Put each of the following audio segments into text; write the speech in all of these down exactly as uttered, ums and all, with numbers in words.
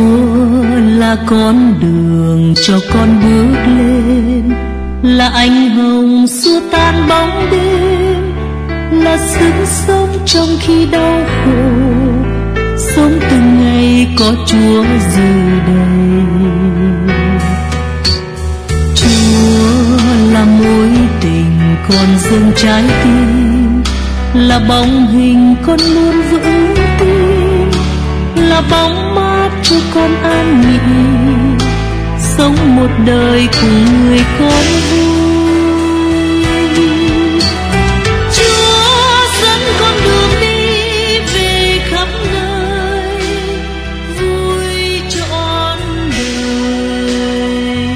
Chúa là con đường cho con bước lên, là ánh hồng xua tan bóng đêm, là sức sống trong khi đau khổ, sống từng ngày có Chúa dự đầy. Chúa là mối tình con dâng trái tim, là bóng hình con luôn vững tin, là bóng mát cho con an nghỉ, sống một đời cùng người con vui. Chúa dẫn con đường đi về khắp nơi, vui trọn đời.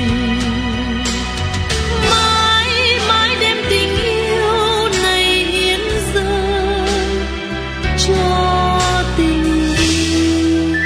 Mãi mãi đem tình yêu này hiến dâng cho tình yêu.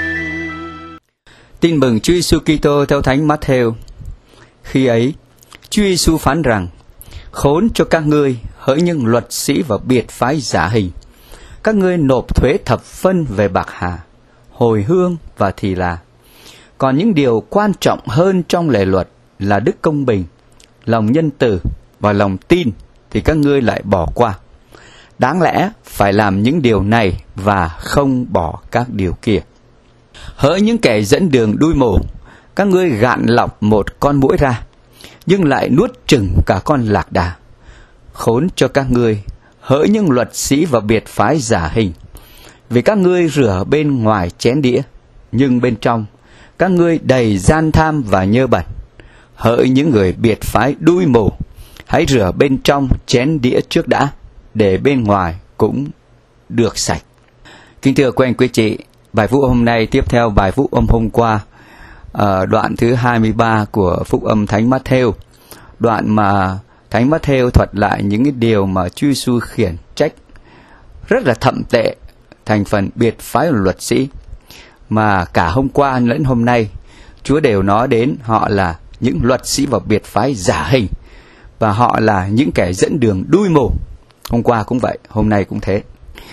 Tin mừng Chúa Giêsu Kitô theo Thánh Matthew. Khi ấy, Chúa Giêsu phán rằng: khốn cho các ngươi hỡi những luật sĩ và biệt phái giả hình, các ngươi nộp thuế thập phân về bạc hà, hồi hương và thì là. Còn những điều quan trọng hơn trong lề luật là đức công bình, lòng nhân từ và lòng tin thì các ngươi lại bỏ qua. Đáng lẽ phải làm những điều này và không bỏ các điều kia. Hỡi những kẻ dẫn đường đuôi mù, các ngươi gạn lọc một con muỗi ra, nhưng lại nuốt chửng cả con lạc đà. Khốn cho các ngươi hỡi những luật sĩ và biệt phái giả hình, vì các ngươi rửa bên ngoài chén đĩa, nhưng bên trong các ngươi đầy gian tham và nhơ bẩn. Hỡi những người biệt phái đuôi mù, hãy rửa bên trong chén đĩa trước đã, để bên ngoài cũng được sạch. Kính thưa quý anh quý chị, bài phúc âm hôm nay tiếp theo bài phúc âm hôm qua, uh, đoạn thứ hai mươi ba của phúc âm Thánh Matthew, đoạn mà Thánh Matthew thuật lại những cái điều mà Chúa Giêsu khiển trách rất là thậm tệ thành phần biệt phái luật sĩ, mà cả hôm qua lẫn hôm nay Chúa đều nói đến họ là những luật sĩ và biệt phái giả hình, và họ là những kẻ dẫn đường đuôi mù. Hôm qua cũng vậy, hôm nay cũng thế.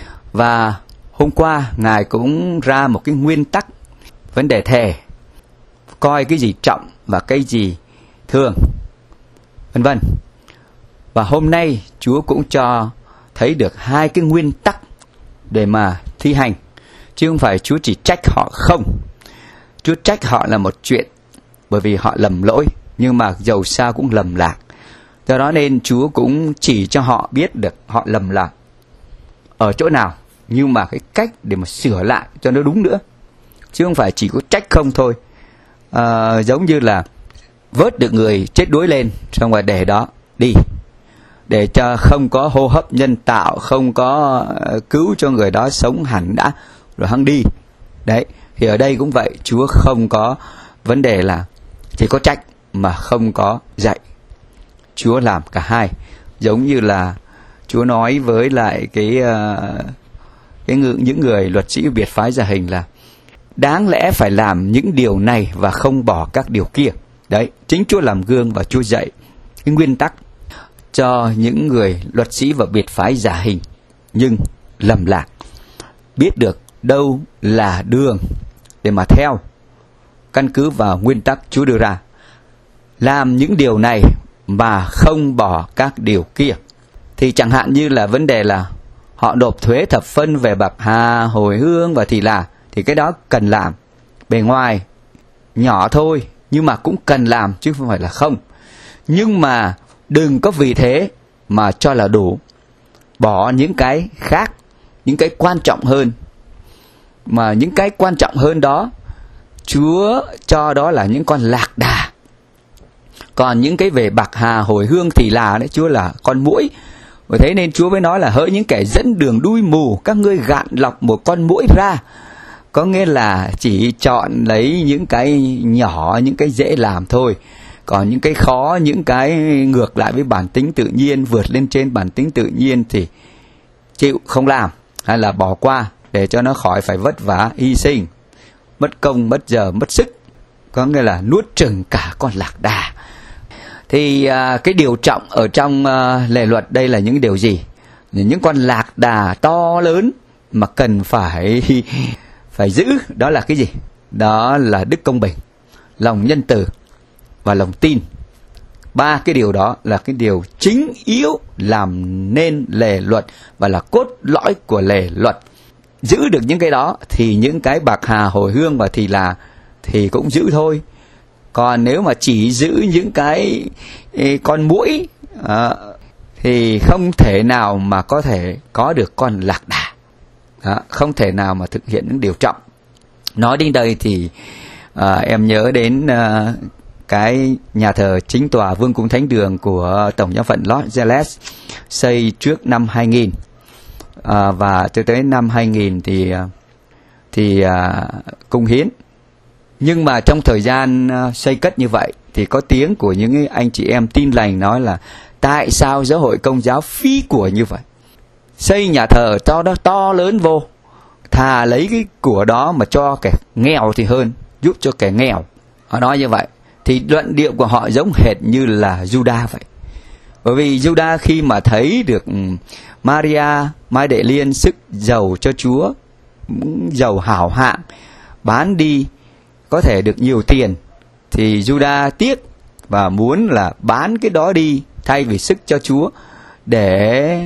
Và hôm qua Ngài cũng ra một cái nguyên tắc vấn đề thề, coi cái gì trọng và cái gì thường, vân vân. Và hôm nay Chúa cũng cho thấy được hai cái nguyên tắc để mà thi hành, chứ không phải Chúa chỉ trách họ không. Chúa trách họ là một chuyện, bởi vì họ lầm lỗi, nhưng mà dầu sao cũng lầm lạc. Do đó nên Chúa cũng chỉ cho họ biết được họ lầm lạc ở chỗ nào, nhưng mà cái cách để mà sửa lại cho nó đúng nữa, chứ không phải chỉ có trách không thôi. À, giống như là vớt được người chết đuối lên, xong rồi để đó đi, để cho không có hô hấp nhân tạo, không có cứu cho người đó sống hẳn đã, rồi hăng đi. Đấy, thì ở đây cũng vậy, Chúa không có vấn đề là chỉ có trách mà không có dạy. Chúa làm cả hai. Giống như là Chúa nói với lại cái, uh, cái những người luật sĩ biệt phái giả hình là đáng lẽ phải làm những điều này và không bỏ các điều kia. Đấy, chính Chúa làm gương và Chúa dạy cái nguyên tắc cho những người luật sĩ và biệt phái giả hình, nhưng lầm lạc, biết được đâu là đường để mà theo, căn cứ vào nguyên tắc Chúa đưa ra. Làm những điều này mà không bỏ các điều kia. Thì chẳng hạn như là vấn đề là họ nộp thuế thập phân về bạc hà, hồi hương và thì là, thì cái đó cần làm. Bề ngoài nhỏ thôi, nhưng mà cũng cần làm, chứ không phải là không. Nhưng mà đừng có vì thế mà cho là đủ, bỏ những cái khác, những cái quan trọng hơn. Mà những cái quan trọng hơn đó Chúa cho đó là những con lạc đà. Còn những cái về bạc hà, hồi hương thì là đấy, Chúa là con muỗi. Bởi thế nên Chúa mới nói là hỡi những kẻ dẫn đường đuôi mù, các ngươi gạn lọc một con muỗi ra. Có nghĩa là chỉ chọn lấy những cái nhỏ, những cái dễ làm thôi. Còn những cái khó, những cái ngược lại với bản tính tự nhiên, vượt lên trên bản tính tự nhiên thì chịu không làm, hay là bỏ qua để cho nó khỏi phải vất vả, hy sinh, mất công, mất giờ, mất sức. Có nghĩa là nuốt chửng cả con lạc đà. Thì à, cái điều trọng ở trong à, lề luật đây là những điều gì? Những con lạc đà to lớn mà cần phải phải giữ, đó là cái gì? đó là đức công bình, lòng nhân từ và lòng tin. Ba cái điều đó là cái điều chính yếu làm nên lề luật và là cốt lõi của lề luật. Giữ được những cái đó thì những cái bạc hà, hồi hương và thì là thì cũng giữ thôi. Còn nếu mà chỉ giữ những cái con muỗi à, thì không thể nào mà có thể có được con lạc đà. Đó, không thể nào mà thực hiện những điều trọng. Nói đến đây thì à, em nhớ đến à, cái nhà thờ chính tòa Vương cung Thánh đường của Tổng giáo phận Los Angeles xây trước năm hai nghìn, à, và cho tới năm hai nghìn thì thì à, cung hiến. Nhưng mà trong thời gian à, xây cất như vậy thì có tiếng của những anh chị em tin lành nói là tại sao giáo hội Công giáo phí của như vậy, xây nhà thờ to đó to lớn vô, thà lấy cái của đó mà cho kẻ nghèo thì hơn, giúp cho kẻ nghèo. Họ nói như vậy thì luận điệu của họ giống hệt như là Juda vậy. Bởi vì Juda khi mà thấy được Maria Mai Đệ Liên sức giàu cho Chúa, giàu hảo hạng, bán đi có thể được nhiều tiền, thì Juda tiếc và muốn là bán cái đó đi thay vì sức cho Chúa để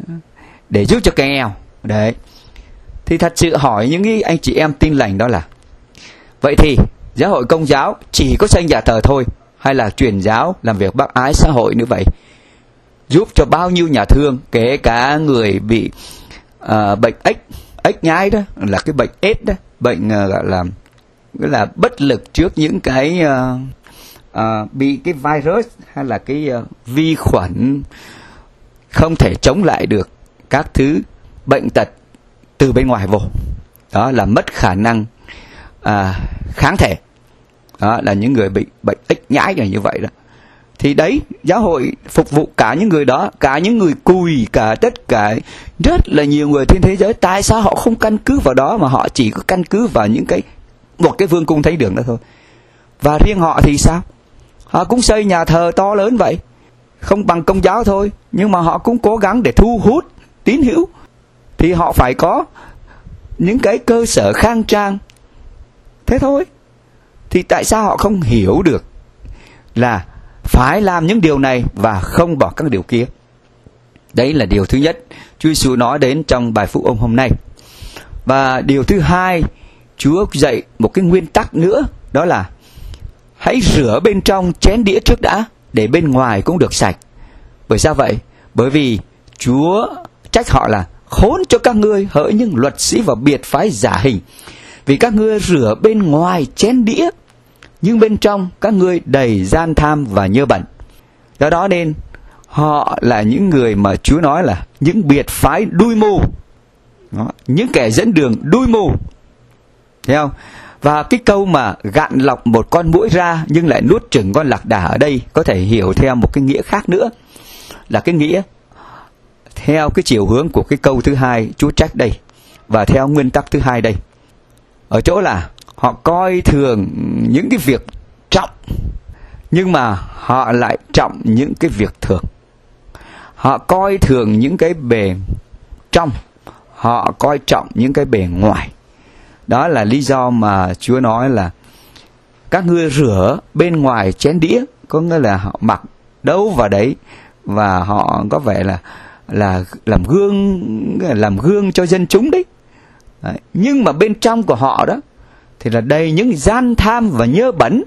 để giúp cho kẻ nghèo. Đấy. Thì thật sự hỏi những cái anh chị em tin lành đó là, vậy thì giáo hội Công giáo chỉ có xây nhà thờ thôi, hay là truyền giáo làm việc bác ái xã hội nữa vậy? Giúp cho bao nhiêu nhà thương, kể cả người bị uh, bệnh ếch, ếch nhái đó, là cái bệnh AIDS đó, bệnh uh, gọi là gọi là bất lực trước những cái uh, uh, bị cái virus hay là cái uh, vi khuẩn, không thể chống lại được các thứ bệnh tật từ bên ngoài vô. Đó là mất khả năng à, kháng thể. Đó là những người bị bệnh ếch nhái là như vậy đó. Thì đấy, giáo hội phục vụ cả những người đó, cả những người cùi, cả tất cả rất là nhiều người trên thế giới. Tại sao họ không căn cứ vào đó mà họ chỉ có căn cứ vào những cái một cái vương cung Thánh đường đó thôi? Và riêng họ thì sao? Họ cũng xây nhà thờ to lớn vậy, không bằng Công giáo thôi, nhưng mà họ cũng cố gắng để thu hút tín hữu. Thì họ phải có những cái cơ sở khang trang. Thế thôi. Thì tại sao họ không hiểu được là phải làm những điều này và không bỏ các điều kia? Đấy là điều thứ nhất Chúa Giêsu nói đến trong bài phúc âm hôm nay. Và điều thứ hai, Chúa dạy một cái nguyên tắc nữa, đó là hãy rửa bên trong chén đĩa trước đã, để bên ngoài cũng được sạch. Bởi sao vậy? Bởi vì Chúa trách họ là khốn cho các ngươi hỡi những luật sĩ và biệt phái giả hình, vì các ngươi rửa bên ngoài chén đĩa, nhưng bên trong các ngươi đầy gian tham và nhơ bẩn. Do đó nên họ là những người mà Chúa nói là những biệt phái đuôi mù. Đó, những kẻ dẫn đường đuôi mù. Thấy không? Và cái câu mà gạn lọc một con muỗi ra nhưng lại nuốt chửng con lạc đà ở đây có thể hiểu theo một cái nghĩa khác nữa, là cái nghĩa theo cái chiều hướng của cái câu thứ hai Chúa trách đây, và theo nguyên tắc thứ hai đây, ở chỗ là họ coi thường những cái việc trọng, nhưng mà họ lại trọng những cái việc thường. Họ coi thường những cái bề trong, họ coi trọng những cái bề ngoài. Đó là lý do mà Chúa nói là các ngươi rửa bên ngoài chén đĩa, có nghĩa là họ mặc đâu vào đấy và họ có vẻ là là làm gương làm gương cho dân chúng đấy. Đấy. Nhưng mà bên trong của họ đó thì là đầy những gian tham và nhơ bẩn.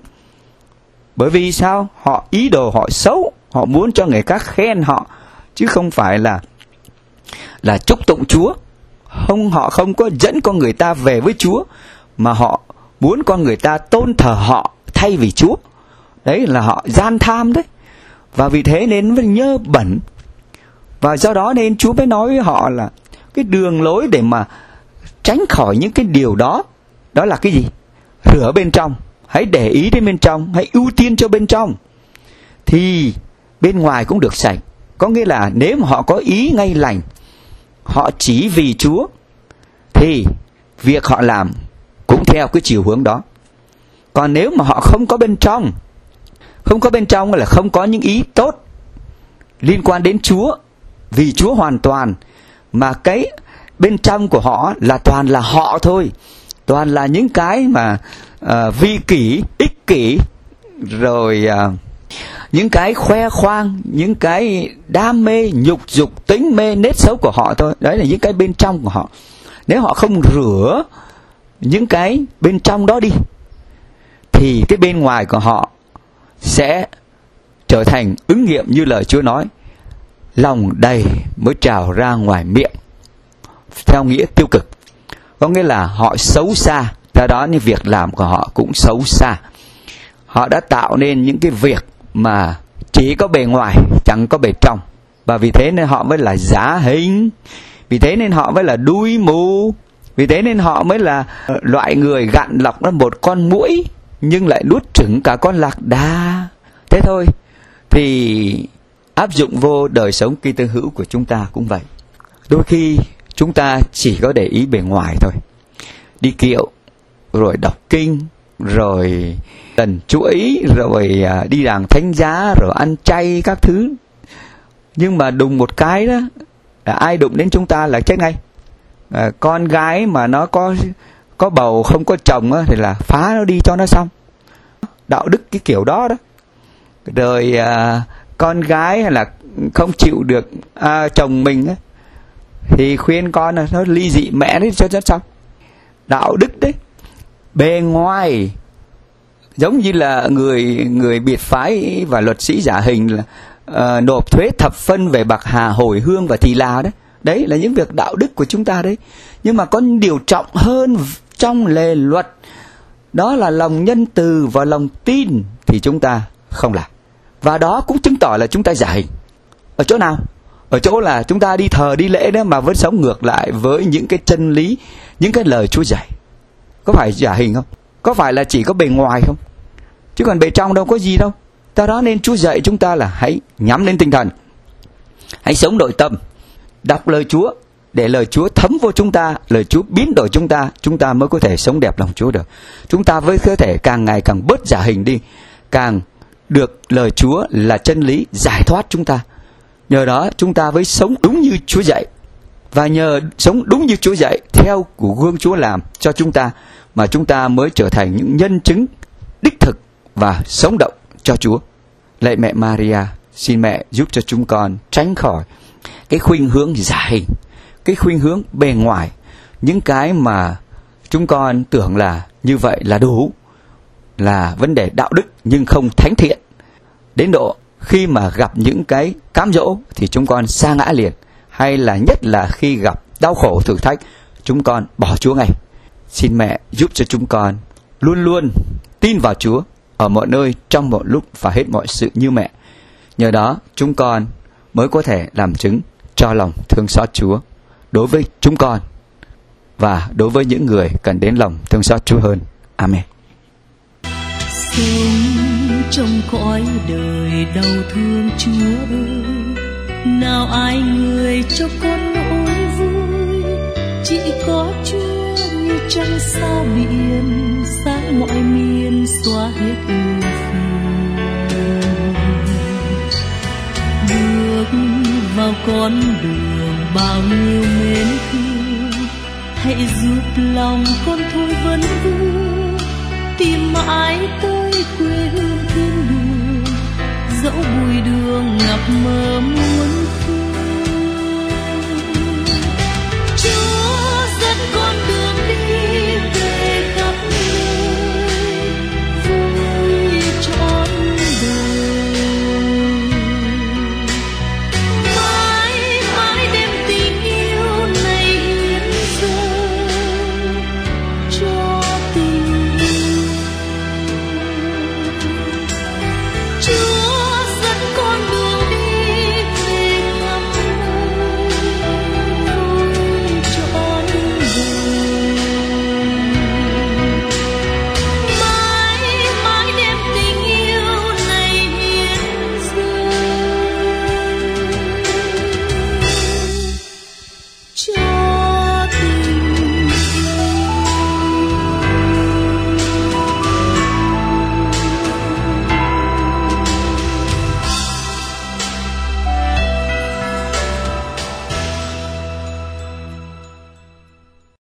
Bởi vì sao? Họ ý đồ họ xấu, họ muốn cho người khác khen họ, chứ không phải là là chúc tụng Chúa. Không, họ không có dẫn con người ta về với Chúa, mà họ muốn con người ta tôn thờ họ thay vì Chúa. Đấy là họ gian tham đấy. Và vì thế nên mới nhơ bẩn. Và do đó nên Chúa mới nói với họ là cái đường lối để mà tránh khỏi những cái điều đó, đó là cái gì? Rửa bên trong. Hãy để ý đến bên trong, hãy ưu tiên cho bên trong, thì bên ngoài cũng được sạch. Có nghĩa là nếu mà họ có ý ngay lành, họ chỉ vì Chúa, thì việc họ làm cũng theo cái chiều hướng đó. Còn nếu mà họ không có bên trong, không có bên trong là không có những ý tốt liên quan đến Chúa, vì Chúa hoàn toàn, mà cái bên trong của họ là toàn là họ thôi, toàn là những cái mà uh, vi kỷ, ích kỷ, rồi uh, những cái khoe khoang, những cái đam mê, nhục dục, tính mê, nết xấu của họ thôi. Đấy là những cái bên trong của họ. Nếu họ không rửa những cái bên trong đó đi, thì cái bên ngoài của họ sẽ trở thành ứng nghiệm như lời Chúa nói: lòng đầy mới trào ra ngoài miệng, theo nghĩa tiêu cực. Có nghĩa là họ xấu xa, do đó những việc làm của họ cũng xấu xa. Họ đã tạo nên những cái việc mà chỉ có bề ngoài, chẳng có bề trong. Và vì thế nên họ mới là giả hình, vì thế nên họ mới là đuôi mù, vì thế nên họ mới là loại người gặn lọc ra một con muỗi nhưng lại nuốt chửng cả con lạc đà. Thế thôi. Thì áp dụng vô đời sống Kitô hữu của chúng ta cũng vậy. Đôi khi chúng ta chỉ có để ý bề ngoài thôi, đi kiệu, rồi đọc kinh, rồi lần chuỗi, rồi đi đàng thánh giá, rồi ăn chay các thứ. Nhưng mà đùng một cái đó, ai đụng đến chúng ta là chết ngay. À, con gái mà nó có có bầu không có chồng á, thì là phá nó đi cho nó xong. Đạo đức cái kiểu đó đó. Rồi à, con gái hay là không chịu được à, chồng mình á, thì khuyên con là nó ly dị mẹ đấy cho nó xong. Đạo đức đấy. Bề ngoài giống như là người người biệt phái và luật sĩ giả hình là uh, nộp thuế thập phân về bạc hà, hồi hương và thì là đấy. Đấy là những việc đạo đức của chúng ta đấy. Nhưng mà có điều trọng hơn trong lề luật, đó là lòng nhân từ và lòng tin, thì chúng ta không làm. Và đó cũng chứng tỏ là chúng ta giả hình. Ở chỗ nào? Ở chỗ là chúng ta đi thờ đi lễ đó mà vẫn sống ngược lại với những cái chân lý, những cái lời Chúa dạy. Có phải giả hình không? Có phải là chỉ có bề ngoài không? Chứ còn bề trong đâu có gì đâu. Do đó nên Chúa dạy chúng ta là hãy nhắm đến tinh thần, hãy sống nội tâm, đọc lời Chúa, để lời Chúa thấm vô chúng ta, lời Chúa biến đổi chúng ta, chúng ta mới có thể sống đẹp lòng Chúa được. Chúng ta mới có thể càng ngày càng bớt giả hình đi, càng được lời Chúa là chân lý giải thoát chúng ta. Nhờ đó chúng ta mới sống đúng như Chúa dạy. Và nhờ sống đúng như Chúa dạy, theo của gương Chúa làm cho chúng ta, mà chúng ta mới trở thành những nhân chứng đích thực và sống động cho Chúa. Lạy mẹ Maria, xin mẹ giúp cho chúng con tránh khỏi cái khuynh hướng giả hình, cái khuynh hướng bề ngoài, những cái mà chúng con tưởng là như vậy là đủ, là vấn đề đạo đức nhưng không thánh thiện. Đến độ khi mà gặp những cái cám dỗ thì chúng con sa ngã liền, hay là nhất là khi gặp đau khổ thử thách, chúng con bỏ Chúa ngay. Xin mẹ giúp cho chúng con luôn luôn tin vào Chúa ở mọi nơi, trong mọi lúc và hết mọi sự như mẹ. Nhờ đó chúng con mới có thể làm chứng cho lòng thương xót Chúa đối với chúng con và đối với những người cần đến lòng thương xót Chúa hơn. Amen. Sống trong cõi đời đau thương Chúa ơi, nào ai người cho con nỗi vui, chỉ có Chúa như trăng sao biển, sáng mọi miền xóa hết ưu phiền. Bước vào con đường bao nhiêu mến thương, hãy giúp lòng con thôi vấn vương, tìm mãi tới quê hương thiên đường, dẫu bụi đường ngập mờ muôn